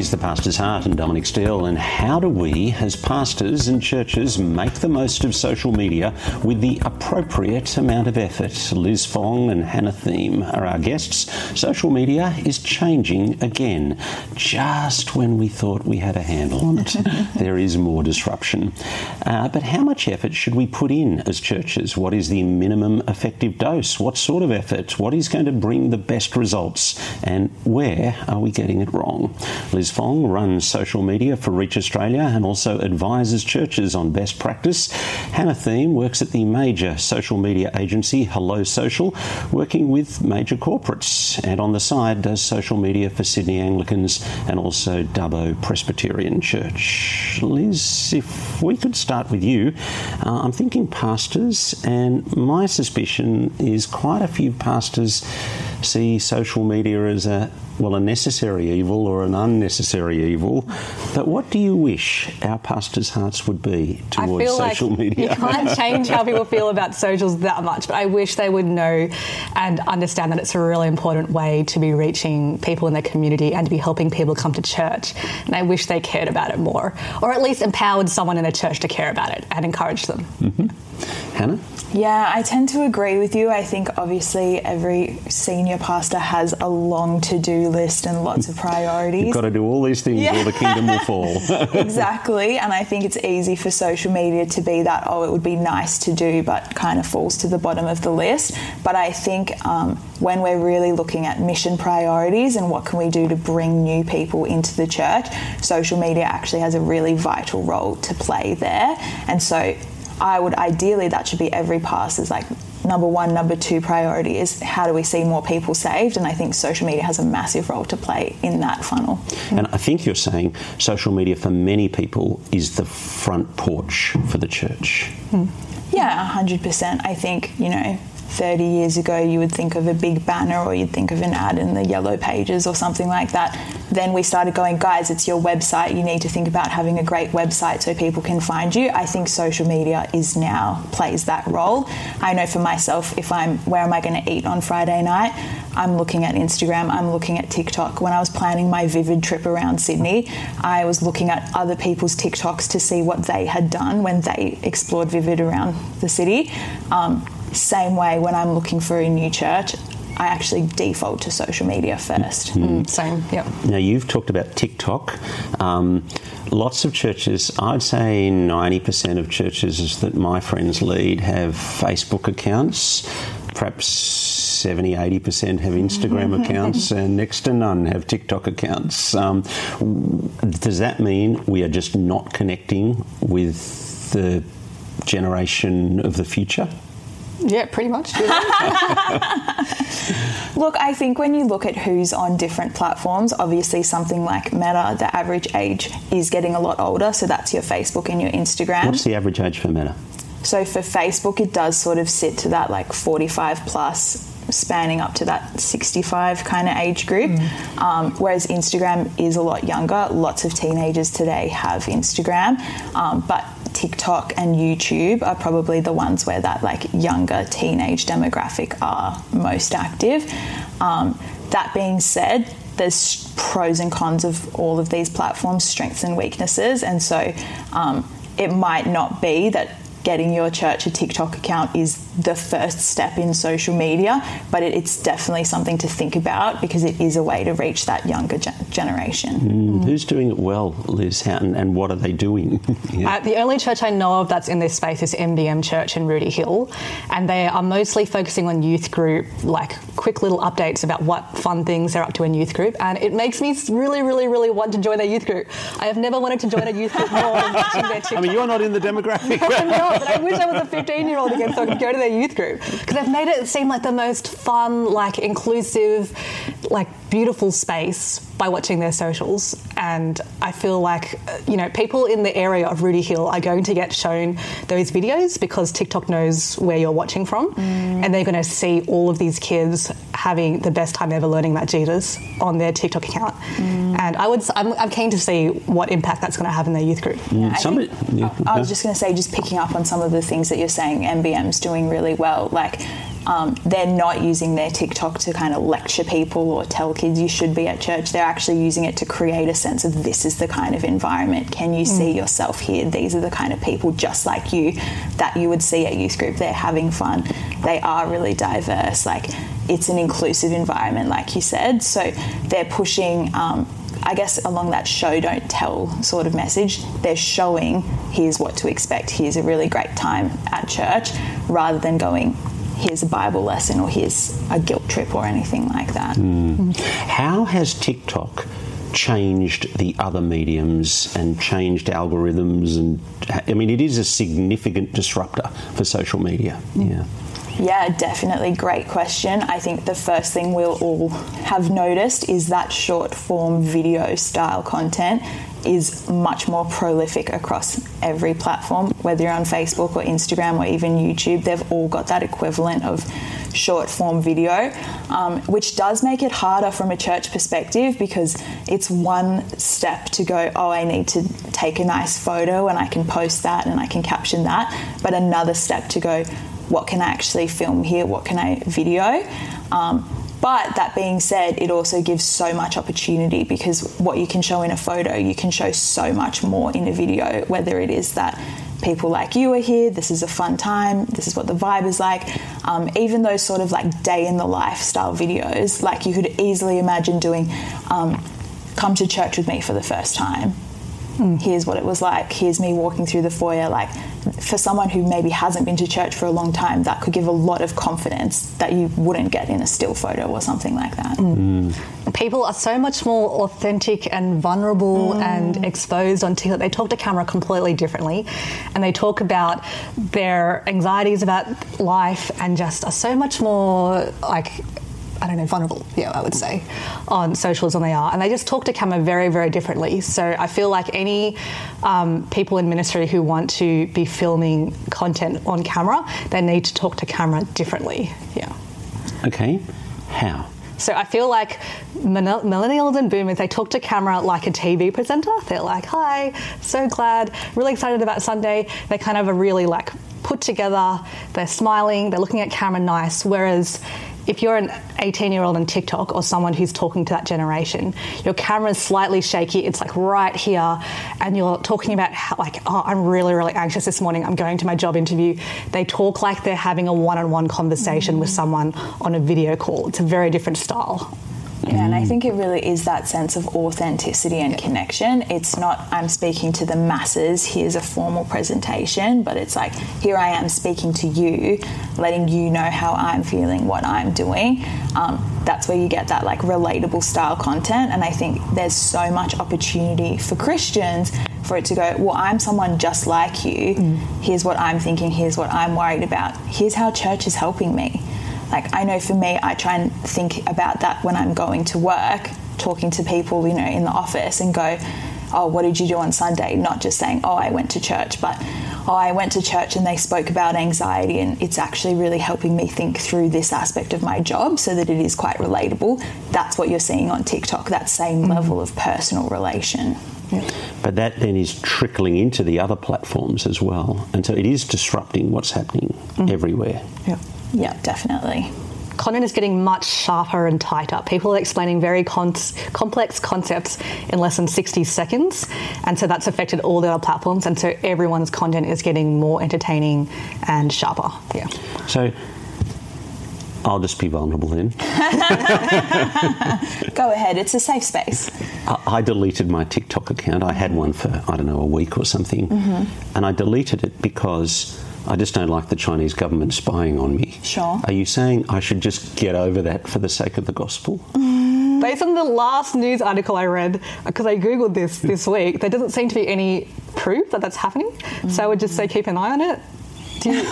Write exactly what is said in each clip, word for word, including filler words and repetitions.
Here's the Pastor's Heart and Dominic Steele. And how do we, as pastors and churches, make the most of social media with the appropriate amount of effort? Liz Fong and Hannah Thiem are our guests. Social media is changing again, just when we thought we had a handle on it. There is more disruption. Uh, but how much effort should we put in as churches? What is the minimum effective dose? What sort of effort? What is going to bring the best results? And where are we getting it wrong? Liz Fong runs social media for Reach Australia and also advises churches on best practice. Hannah Thiem works at the major social media agency Hello Social, working with major corporates, and on the side does social media for Sydney Anglicans and also Dubbo Presbyterian Church. Liz, if we could start with you, uh, I'm thinking pastors, and my suspicion is quite a few pastors see social media as a well, a necessary evil or an unnecessary evil. But what do you wish our pastors' hearts would be towards social like media? You can't change how people feel about socials that much, but I wish they would know and understand that it's a really important way to be reaching people in their community and to be helping people come to church. And I wish they cared about it more, or at least empowered someone in a church to care about it and encourage them. Mm-hmm. Hannah? Yeah, I tend to agree with you. I think obviously every senior pastor has a long to-do list and lots of priorities. You've got to do all these things yeah. or the kingdom will fall. Exactly, and I think it's easy for social media to be that, oh, it would be nice to do, but kind of falls to the bottom of the list. But I think um, when we're really looking at mission priorities and what can we do to bring new people into the church, social media actually has a really vital role to play there. And so I would ideally, that should be every pastor's like number one, number two priority is how do we see more people saved? And I think social media has a massive role to play in that funnel. And I think you're saying social media for many people is the front porch for the church. Hmm. Yeah, one hundred percent. I think, you know, thirty years ago you would think of a big banner or you'd think of an ad in the yellow pages or something like that. Then we started going, guys, it's your website. You need to think about having a great website so people can find you. I think social media is now plays that role. I know for myself, if I'm, where am I going to eat on Friday night? I'm looking at Instagram, I'm looking at TikTok. When I was planning my Vivid trip around Sydney, I was looking at other people's TikToks to see what they had done when they explored Vivid around the city. Um, Same way when I'm looking for a new church, I actually default to social media first. Mm, same, yep. Now, you've talked about TikTok. Um, lots of churches, I'd say ninety percent of churches that my friends lead have Facebook accounts. Perhaps seventy, eighty percent have Instagram accounts, and next to none have TikTok accounts. Um, does that mean we are just not connecting with the generation of the future? Yeah, pretty much. Look, I think when you look at who's on different platforms, obviously something like Meta, the average age is getting a lot older, so that's your Facebook and your Instagram. What's the average age for Meta? So for Facebook, it does sort of sit to that like forty-five plus, spanning up to that sixty-five kind of age group. Mm. Um, whereas Instagram is a lot younger. Lots of teenagers today have Instagram, um, but TikTok and YouTube are probably the ones where that like younger teenage demographic are most active. Um, that being said, there's pros and cons of all of these platforms, strengths and weaknesses, and so um, it might not be that getting your church a TikTok account is the first step in social media, but it, it's definitely something to think about because it is a way to reach that younger ge- generation. Mm, mm. Who's doing it well, Liz? How, and, and what are they doing? yeah. uh, the only church I know of that's in this space is M B M Church in Rooty Hill, and they are mostly focusing on youth group, like quick little updates about what fun things they're up to in youth group, and it makes me really, really, really want to join their youth group. I have never wanted to join a youth group more than watching their TikTok. I mean, you're not in the demographic. No, I'm not, but I wish I was a fifteen-year-old again so I could go to their youth group, because they've made it seem like the most fun, like inclusive, like beautiful space by watching their socials. And I feel like, you know, people in the area of Rooty Hill are going to get shown those videos because TikTok knows where you're watching from, mm. and they're going to see all of these kids having the best time ever learning about Jesus on their TikTok account. Mm. And I would, I'm, I'm keen to see what impact that's going to have in their youth group. Yeah, I, Somebody, think, yeah, I was just going to say, just picking up on some of the things that you're saying, M B M's doing really well. Like, Um, they're not using their TikTok to kind of lecture people or tell kids you should be at church. They're actually using it to create a sense of this is the kind of environment. Can you mm. see yourself here? These are the kind of people just like you that you would see at youth group. They're having fun. They are really diverse. Like, it's an inclusive environment, like you said. So they're pushing, um, I guess, along that show don't tell sort of message. They're showing here's what to expect. Here's a really great time at church, rather than going, here's a Bible lesson or here's a guilt trip or anything like that. Mm. How has TikTok changed the other mediums and changed algorithms? And I mean, it is a significant disruptor for social media. Yeah. Yeah, definitely. Great question. I think the first thing we'll all have noticed is that short form video style content is much more prolific across every platform, whether you're on Facebook or Instagram or even YouTube. They've all got that equivalent of short form video, um, which does make it harder from a church perspective, because it's one step to go, oh, I need to take a nice photo and I can post that and I can caption that, but another step to go, what can I actually film here? What can I video? Um, But that being said, it also gives so much opportunity, because what you can show in a photo, you can show so much more in a video, whether it is that people like you are here, this is a fun time, this is what the vibe is like. Um, even those sort of like day in the lifestyle videos, like you could easily imagine doing, um, come to church with me for the first time. Mm. Here's what it was like. Here's me walking through the foyer. Like, for someone who maybe hasn't been to church for a long time, that could give a lot of confidence that you wouldn't get in a still photo or something like that. Mm. Mm. People are so much more authentic and vulnerable mm. and exposed on TikTok. They talk to camera completely differently, and they talk about their anxieties about life and just are so much more like, I don't know, vulnerable, yeah, I would say, on socials than they are. And they just talk to camera very, very differently. So I feel like any um, people in ministry who want to be filming content on camera, they need to talk to camera differently, yeah. Okay, how? So I feel like millennials and boomers, they talk to camera like a T V presenter. They're like, hi, so glad, really excited about Sunday. They kind of are really like put together, they're smiling, they're looking at camera nice, whereas if you're an eighteen-year-old on TikTok or someone who's talking to that generation, your camera's slightly shaky, it's like right here, and you're talking about how, like, oh, I'm really, really anxious this morning, I'm going to my job interview. They talk like they're having a one-on-one conversation mm. with someone on a video call. It's a very different style. Yeah, and I think it really is that sense of authenticity and connection. It's not, I'm speaking to the masses, here's a formal presentation, but it's like, here I am speaking to you, letting you know how I'm feeling, what I'm doing. Um, that's where you get that like relatable style content. And I think there's so much opportunity for Christians for it to go, well, I'm someone just like you. Mm. Here's what I'm thinking. Here's what I'm worried about. Here's how church is helping me. Like, I know for me, I try and think about that when I'm going to work, talking to people, you know, in the office, and go, oh, what did you do on Sunday? Not just saying, oh, I went to church, but, oh, I went to church and they spoke about anxiety, and it's actually really helping me think through this aspect of my job so that it is quite relatable. That's what you're seeing on TikTok, that same mm-hmm. level of personal relation. Yeah. But that then is trickling into the other platforms as well. And so it is disrupting what's happening mm. everywhere. Yeah. Yeah, definitely. Content is getting much sharper and tighter. People are explaining very con- complex concepts in less than sixty seconds. And so that's affected all the other platforms. And so everyone's content is getting more entertaining and sharper. Yeah. So I'll just be vulnerable then. Go ahead, it's a safe space. I, I deleted my TikTok account. I had one for, I don't know, a week or something. Mm-hmm. And I deleted it because I just don't like the Chinese government spying on me. Sure. Are you saying I should just get over that for the sake of the gospel? Mm. Based on the last news article I read, because I Googled this this week, there doesn't seem to be any proof that that's happening. Mm. So I would just say keep an eye on it. Look,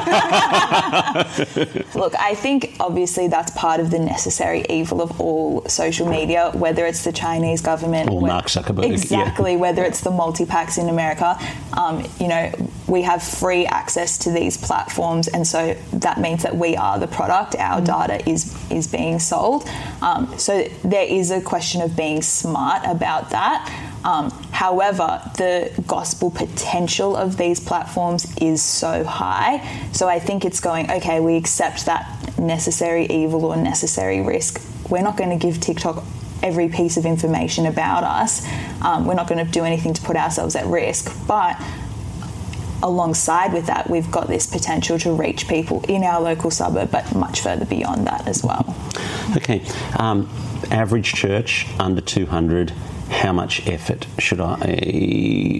I think obviously that's part of the necessary evil of all social media, whether it's the Chinese government or Mark Zuckerberg. Exactly, yeah. Whether it's the multi-packs in America. Um, you know, we have free access to these platforms, and so that means that we are the product. Our mm. data is is being sold. Um, so there is a question of being smart about that. Um, however, the gospel potential of these platforms is so high. So I think it's going, okay, we accept that necessary evil or necessary risk. We're not going to give TikTok every piece of information about us. Um, we're not going to do anything to put ourselves at risk. But alongside with that, we've got this potential to reach people in our local suburb, but much further beyond that as well. Okay. Um, average church, under two hundred, how much effort should I,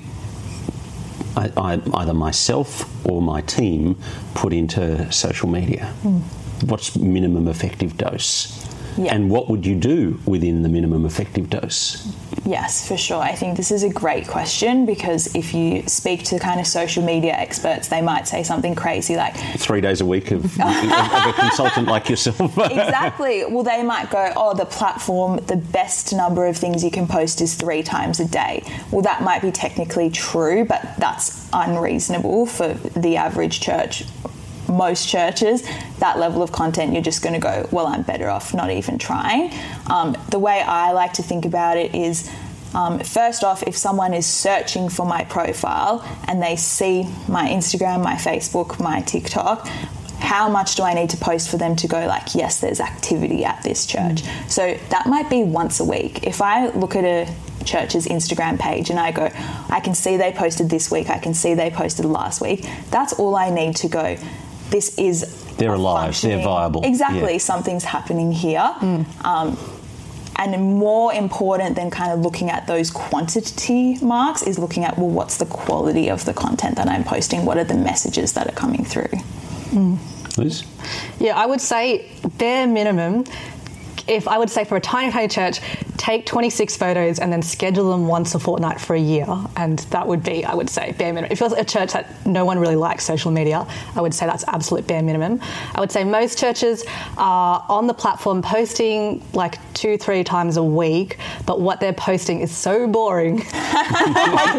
I, I either myself or my team put into social media? Mm. What's minimum effective dose? Yeah. And what would you do within the minimum effective dose? Yes, for sure. I think this is a great question, because if you speak to kind of social media experts, they might say something crazy like... Three days a week of, of, of a consultant like yourself. Exactly. Well, they might go, oh, the platform, the best number of things you can post is three times a day. Well, that might be technically true, but that's unreasonable for the average church. Most churches, that level of content, you're just going to go, well, I'm better off not even trying. Um, the way I like to think about it is, um, first off, if someone is searching for my profile and they see my Instagram, my Facebook, my TikTok, how much do I need to post for them to go like, yes, there's activity at this church? Mm. So that might be once a week. If I look at a church's Instagram page and I go, I can see they posted this week, I can see they posted last week, that's all I need to go, this is they're alive, they're viable. Exactly, yeah. Something's happening here. Mm. Um, and more important than kind of looking at those quantity marks is looking at, well, what's the quality of the content that I'm posting? What are the messages that are coming through? Mm. Liz? Yeah, I would say bare minimum, if I would say for a tiny, tiny church, take twenty-six photos and then schedule them once a fortnight for a year. And that would be, I would say, bare minimum. If you're a church that no one really likes social media, I would say that's absolute bare minimum. I would say most churches are on the platform posting like two, three times a week, but what they're posting is so boring. Like,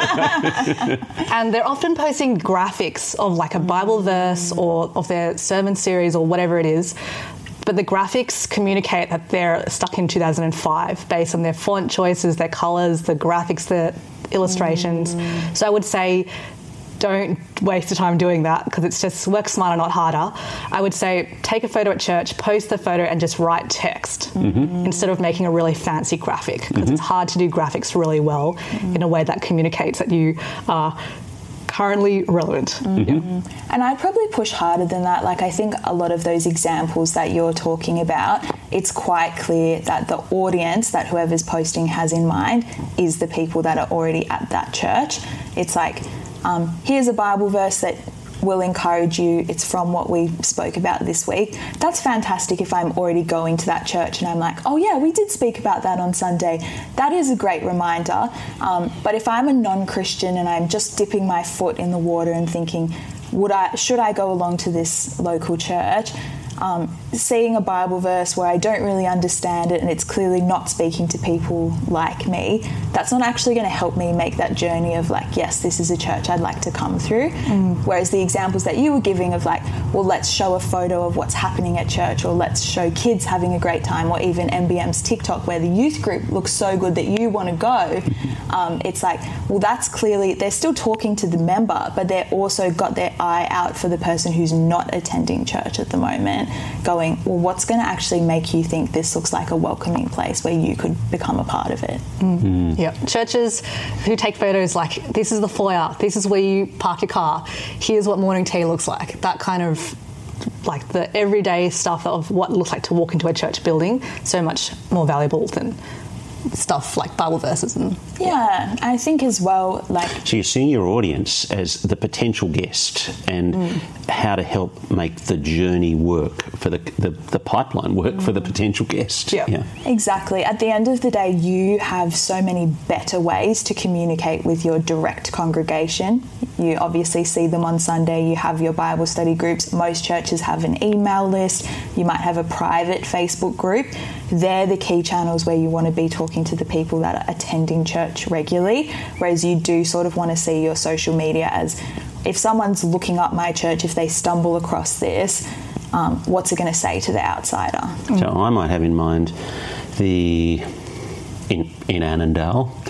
what? And they're often posting graphics of like a Bible verse or of their sermon series or whatever it is. But the graphics communicate that they're stuck in two thousand five based on their font choices, their colours, the graphics, the illustrations. Mm. So I would say don't waste your time doing that, because it's just work smarter, not harder. I would say take a photo at church, post the photo and just write text mm-hmm. instead of making a really fancy graphic, because mm-hmm. it's hard to do graphics really well mm-hmm. in a way that communicates that you are currently relevant. Mm-hmm. Yeah. And I'd probably push harder than that. Like, I think a lot of those examples that you're talking about, it's quite clear that the audience that whoever's posting has in mind is the people that are already at that church. It's like, um, here's a Bible verse that will encourage you. It's from what we spoke about this week. That's fantastic if I'm already going to that church and I'm like, oh yeah, we did speak about that on Sunday. That is a great reminder. Um, but if I'm a non-Christian and I'm just dipping my foot in the water and thinking, would I, should I go along to this local church? Um, seeing a Bible verse where I don't really understand it and it's clearly not speaking to people like me, that's not actually going to help me make that journey of like, yes, this is a church I'd like to come through. Mm. Whereas the examples that you were giving of like, well, let's show a photo of what's happening at church, or let's show kids having a great time, or even M B M's TikTok where the youth group looks so good that you want to go. Um, it's like, well, that's clearly, they're still talking to the member, but they're also got their eye out for the person who's not attending church at the moment, going, well, what's going to actually make you think this looks like a welcoming place where you could become a part of it? Mm. Mm. Yeah. Churches who take photos like, this is the foyer, this is where you park your car, here's what morning tea looks like, that kind of like the everyday stuff of what it looks like to walk into a church building, so much more valuable than stuff like Bible verses. And yeah, I think as well, like, so you're seeing your audience as the potential guest and mm. how to help make the journey work for the the, the pipeline work mm. for the potential guest. Yeah. yeah, exactly. At the end of the day, you have so many better ways to communicate with your direct congregation. You obviously see them on Sunday, you have your Bible study groups. Most churches have an email list, you might have a private Facebook group. They're the key channels where you want to be talking to the people that are attending church regularly, whereas you do sort of want to see your social media as, if someone's looking up my church, if they stumble across this, um, what's it going to say to the outsider? So I might have in mind the, in, in Annandale,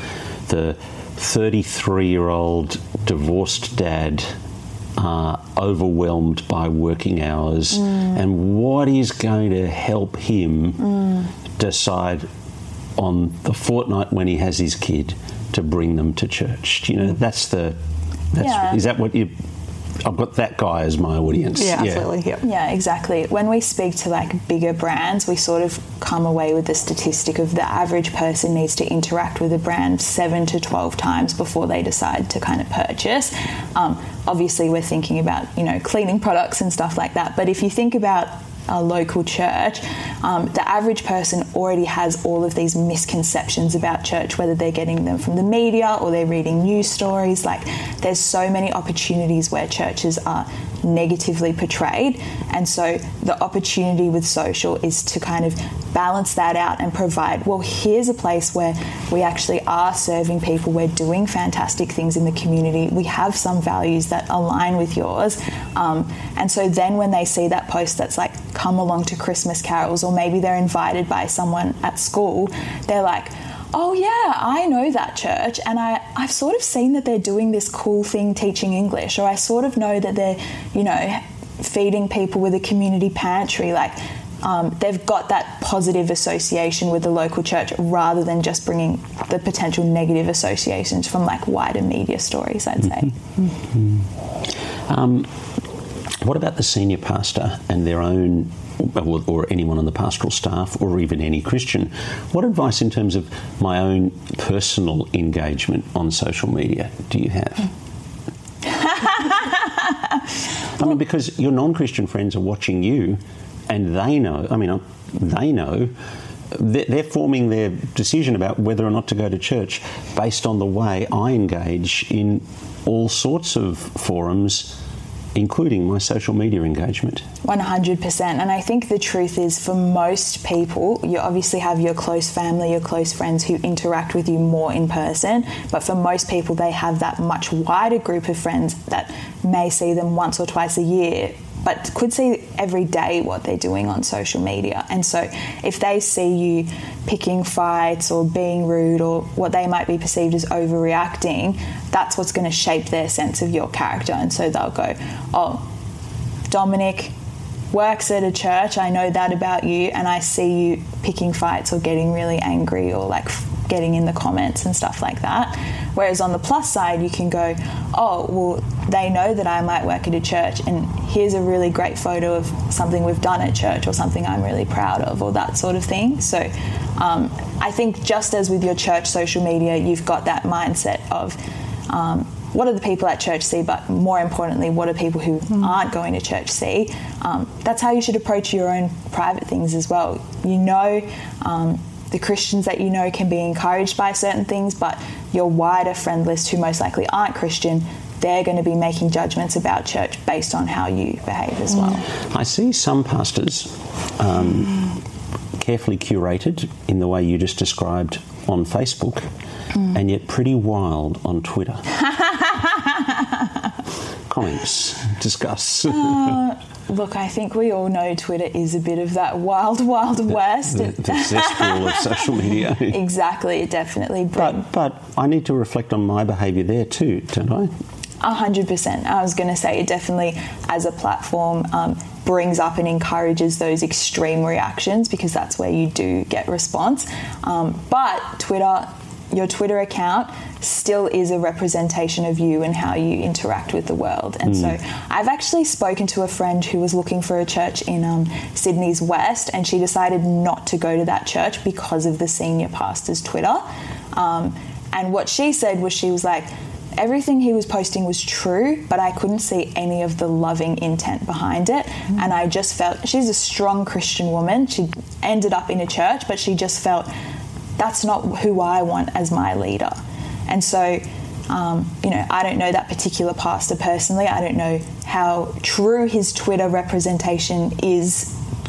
the thirty-three-year-old divorced dad uh, overwhelmed by working hours, mm. and what is going to help him mm. decide on the fortnight when he has his kid to bring them to church. You know, that's the... That's, yeah. Is that what you... I've got that guy as my audience. Yeah, absolutely. Yeah. yeah, exactly. When we speak to like bigger brands, we sort of come away with the statistic of the average person needs to interact with a brand seven to twelve times before they decide to kind of purchase. Um, obviously, we're thinking about, you know, cleaning products and stuff like that. But if you think about a local church, um, the average person already has all of these misconceptions about church, whether they're getting them from the media or they're reading news stories. Like, there's so many opportunities where churches are negatively portrayed, and so the opportunity with social is to kind of balance that out and provide, well, here's a place where we actually are serving people, we're doing fantastic things in the community, we have some values that align with yours, um, and so then when they see that post that's like, come along to Christmas carols, or maybe they're invited by someone at school, they're like, oh yeah, I know that church, and I, I've sort of seen that they're doing this cool thing teaching English, or I sort of know that they're, you know, feeding people with a community pantry. Like, um, they've got that positive association with the local church rather than just bringing the potential negative associations from like wider media stories, I'd say. Mm-hmm. Um, what about the senior pastor and their own, or, or anyone on the pastoral staff, or even any Christian? What advice in terms of my own personal engagement on social media do you have? I mean, because your non-Christian friends are watching you, and they know, I mean, they know, they're forming their decision about whether or not to go to church based on the way I engage in all sorts of forums, including my social media engagement. one hundred percent. And I think the truth is, for most people, you obviously have your close family, your close friends who interact with you more in person, but for most people, they have that much wider group of friends that may see them once or twice a year, but could see every day what they're doing on social media. And so if they see you picking fights or being rude or what they might be perceived as overreacting, that's what's going to shape their sense of your character. And so they'll go, oh, Dominic works at a church, I know that about you, and I see you picking fights or getting really angry or like getting in the comments and stuff like that. Whereas on the plus side, you can go, oh, well, they know that I might work at a church, and here's a really great photo of something we've done at church or something I'm really proud of, or that sort of thing. So um, I think just as with your church social media, you've got that mindset of um, what do the people at church see, but more importantly, what do people who mm. aren't going to church see? Um, that's how you should approach your own private things as well. You know, um, the Christians that you know can be encouraged by certain things, but your wider friend list who most likely aren't Christian, they're going to be making judgments about church based on how you behave as well. I see some pastors um, carefully curated in the way you just described on Facebook, mm. and yet pretty wild on Twitter. Comments, discuss. uh, look, I think we all know Twitter is a bit of that wild, wild west. The, the, the cesspool of social media. Exactly, it definitely brings. But, but I need to reflect on my behaviour there too, don't I? A hundred percent. I was going to say it definitely, as a platform, um, brings up and encourages those extreme reactions, because that's where you do get response. Um, but Twitter, your Twitter account still is a representation of you and how you interact with the world. And mm. so I've actually spoken to a friend who was looking for a church in um, Sydney's West, and she decided not to go to that church because of the senior pastor's Twitter. Um, and what she said was, she was like, everything he was posting was true, but I couldn't see any of the loving intent behind it. Mm. And I just felt, she's a strong Christian woman. She ended up in a church, but she just felt, that's not who I want as my leader. And so, um, you know, I don't know that particular pastor personally. I don't know how true his Twitter representation is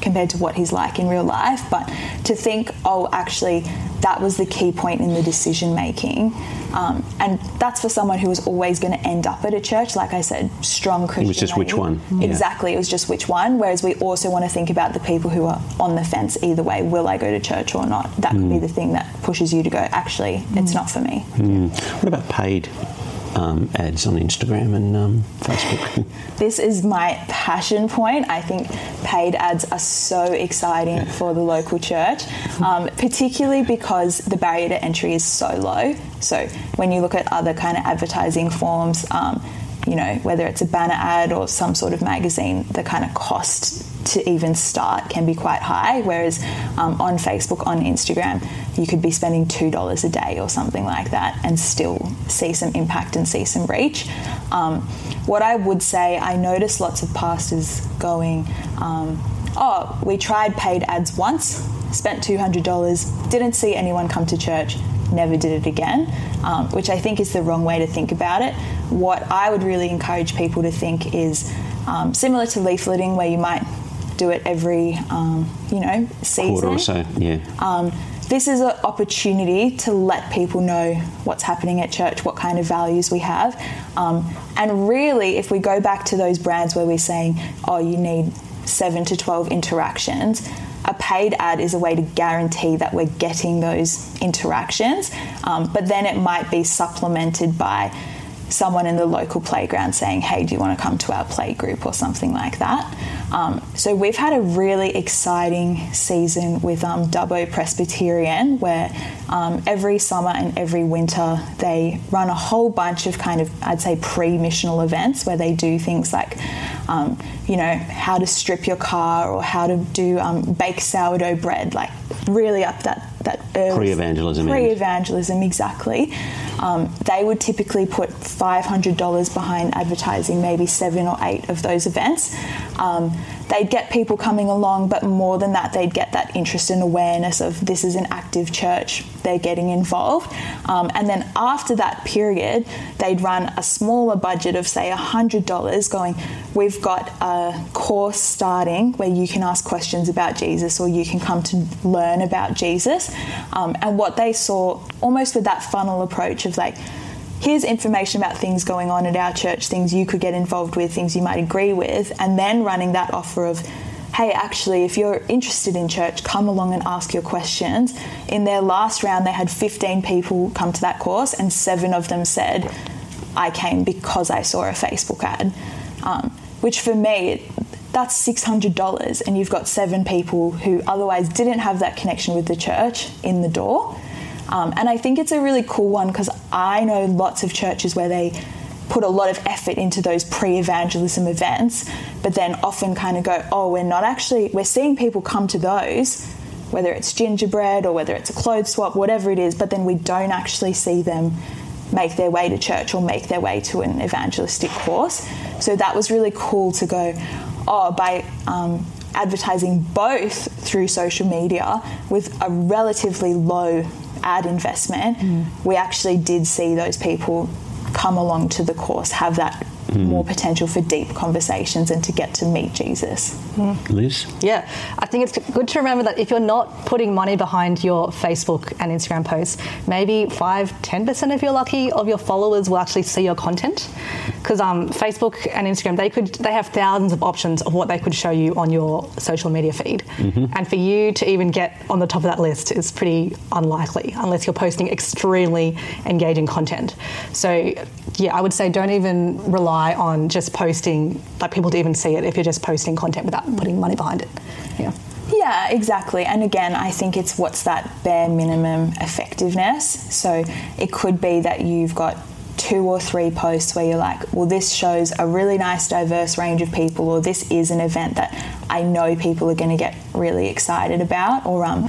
compared to what he's like in real life. But to think, oh, actually, that was the key point in the decision making. Um, and that's for someone who was always going to end up at a church. Like I said, strong Christian. It was just which one. Yeah. Exactly. It was just which one. Whereas we also want to think about the people who are on the fence either way. Will I go to church or not? That could mm. be the thing that pushes you to go, actually, mm. it's not for me. Mm. What about paid Um, ads on Instagram and um, Facebook? This is my passion point. I think paid ads are so exciting for the local church, um, particularly because the barrier to entry is so low. So when you look at other kind of advertising forms, um, you know, whether it's a banner ad or some sort of magazine, the kind of cost to even start can be quite high, whereas um, on Facebook, on Instagram, you could be spending two dollars a day or something like that and still see some impact and see some reach. Um, what I would say, I noticed lots of pastors going, um, oh, we tried paid ads once, spent two hundred dollars, didn't see anyone come to church, never did it again, um, which I think is the wrong way to think about it. What I would really encourage people to think is um, similar to leafleting, where you might do it every, um, you know, season. Quarter or so, yeah. Um, this is an opportunity to let people know what's happening at church, what kind of values we have. Um, and really, if we go back to those brands where we're saying, oh, you need seven to twelve interactions, a paid ad is a way to guarantee that we're getting those interactions. Um, but then it might be supplemented by someone in the local playground saying, hey, do you want to come to our play group or something like that? Um, so we've had a really exciting season with um, Dubbo Presbyterian, where um, every summer and every winter they run a whole bunch of kind of, I'd say, pre-missional events where they do things like, um, you know, how to strip your car or how to do um, bake sourdough bread, like really up that that early pre-evangelism. Pre-evangelism, exactly. Um, they would typically put five hundred dollars behind advertising maybe seven or eight of those events. Um, they'd get people coming along, but more than that, they'd get that interest and awareness of this is an active church, they're getting involved. Um, and then after that period, they'd run a smaller budget of, say, one hundred dollars going, we've got a course starting where you can ask questions about Jesus or you can come to learn about Jesus. Um, and what they saw almost with that funnel approach of like, here's information about things going on at our church, things you could get involved with, things you might agree with, and then running that offer of, hey, actually, if you're interested in church, come along and ask your questions. In their last round, they had fifteen people come to that course, and seven of them said, I came because I saw a Facebook ad, um, which for me, that's six hundred dollars, and you've got seven people who otherwise didn't have that connection with the church in the door. Um, and I think it's a really cool one because I know lots of churches where they put a lot of effort into those pre-evangelism events, but then often kind of go, oh, we're not actually, we're seeing people come to those, whether it's gingerbread or whether it's a clothes swap, whatever it is, but then we don't actually see them make their way to church or make their way to an evangelistic course. So that was really cool to go, oh, by um, advertising both through social media with a relatively low ad investment, mm. we actually did see those people come along to the course, have that mm. more potential for deep conversations and to get to meet Jesus. Mm. Liz? Yeah, I think it's good to remember that if you're not putting money behind your Facebook and Instagram posts, maybe five, ten percent if you're lucky of your followers will actually see your content. Because um, Facebook and Instagram, they could they have thousands of options of what they could show you on your social media feed. Mm-hmm. And for you to even get on the top of that list is pretty unlikely unless you're posting extremely engaging content. So yeah, I would say don't even rely on just posting, like people to even see it if you're just posting content without putting money behind it. Yeah. Yeah, exactly. And again, I think it's what's that bare minimum effectiveness. So it could be that you've got two or three posts where you're like, well, this shows a really nice diverse range of people, or this is an event that I know people are going to get really excited about, or um,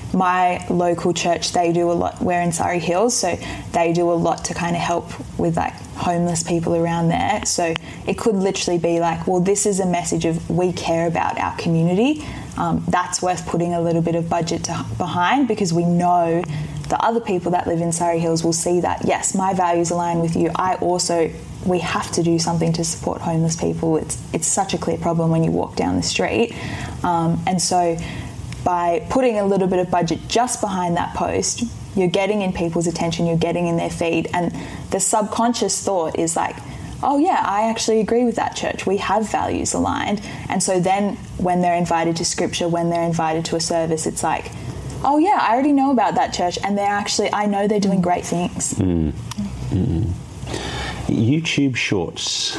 my local church, they do a lot, we're in Surrey Hills, so they do a lot to kind of help with like homeless people around there. So it could literally be like, well, this is a message of we care about our community. Um, that's worth putting a little bit of budget to, behind, because we know the other people that live in Surrey Hills will see that, yes, my values align with you. I also we have to do something to support homeless people. It's it's such a clear problem when you walk down the street. Um, and so by putting a little bit of budget just behind that post, you're getting in people's attention, you're getting in their feed, and the subconscious thought is like, oh yeah, I actually agree with that church. We have values aligned. And so then when they're invited to scripture, when they're invited to a service, it's like, oh yeah, I already know about that church, and they're actually, I know they're doing great things. Mm. Mm. YouTube Shorts.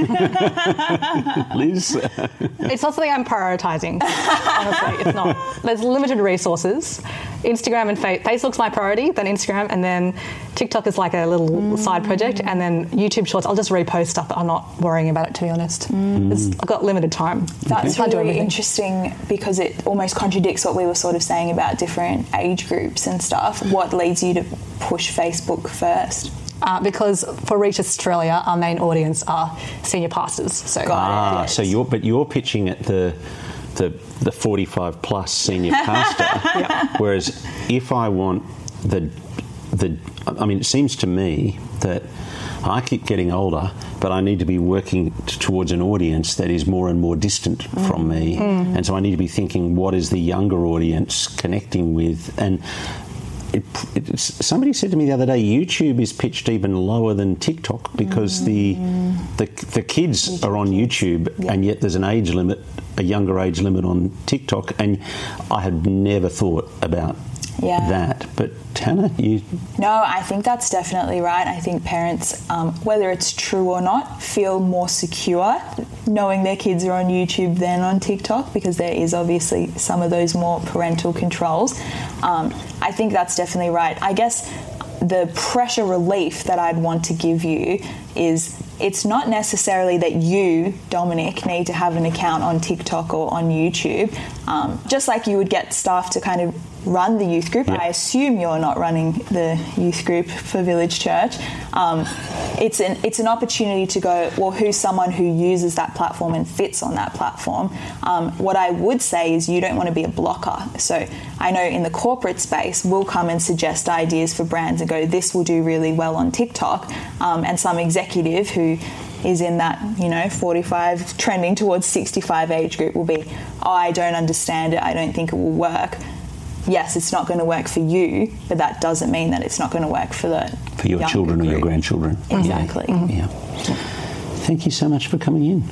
Liz? It's not something I'm prioritising, honestly. It's not. There's limited resources. Instagram and fa- Facebook's my priority, then Instagram, and then TikTok is like a little mm. side project, and then YouTube Shorts, I'll just repost stuff, but I'm not worrying about it, to be honest. Mm. I've got limited time. That's okay. really interesting because it almost contradicts what we were sort of saying about different age groups and stuff. What leads you to push Facebook first? Uh, because for Reach Australia, our main audience are senior pastors. So, ah, yes. so you're but you're pitching at the the the forty-five plus senior pastor. Yep. Whereas if I want the the, I mean, it seems to me that I keep getting older, but I need to be working t- towards an audience that is more and more distant mm. from me, mm. and so I need to be thinking, what is the younger audience connecting with? And It, it, somebody said to me the other day, YouTube is pitched even lower than TikTok because mm. the, the the kids YouTube are on YouTube, yeah. and yet there's an age limit, a younger age limit on TikTok, and I had never thought about yeah. that. But Hannah, you... No, I think that's definitely right. I think parents, um, whether it's true or not, feel more secure knowing their kids are on YouTube than on TikTok, because there is obviously some of those more parental controls. Um, I think that's definitely right. I guess the pressure relief that I'd want to give you is it's not necessarily that you, Dominic, need to have an account on TikTok or on YouTube. Um, just like you would get staff to kind of run the youth group. Yep. I assume you're not running the youth group for Village Church. Um, it's an it's an opportunity to go, well, who's someone who uses that platform and fits on that platform? Um, what I would say is you don't want to be a blocker. So I know in the corporate space, we'll come and suggest ideas for brands and go, this will do really well on TikTok. Um, and some executive who is in that, you know, forty-five trending towards sixty-five age group will be, oh, I don't understand it. I don't think it will work. Yes, it's not going to work for you, but that doesn't mean that it's not going to work for the for your children group. Or your grandchildren. Exactly. Yeah. Mm-hmm. yeah. Thank you so much for coming in.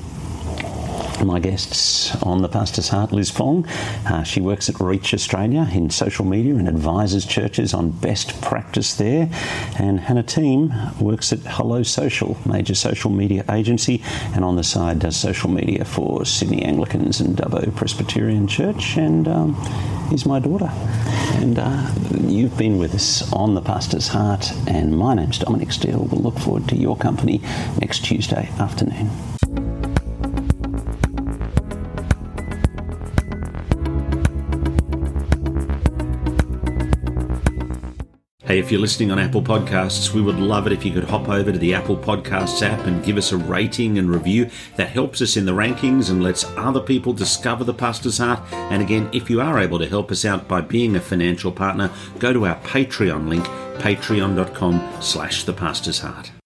My guests on The Pastor's Heart, Liz Fong. Uh, she works at Reach Australia in social media and advises churches on best practice there. And Hannah Team works at Hello Social, major social media agency, and on the side does social media for Sydney Anglicans and Dubbo Presbyterian Church, and um, is my daughter. And uh, you've been with us on The Pastor's Heart, and my name's Dominic Steele. We'll look forward to your company next Tuesday afternoon. Hey, if you're listening on Apple Podcasts, we would love it if you could hop over to the Apple Podcasts app and give us a rating and review. That helps us in the rankings and lets other people discover The Pastor's Heart. And again, if you are able to help us out by being a financial partner, go to our Patreon link, patreon.com slash The Pastor's Heart.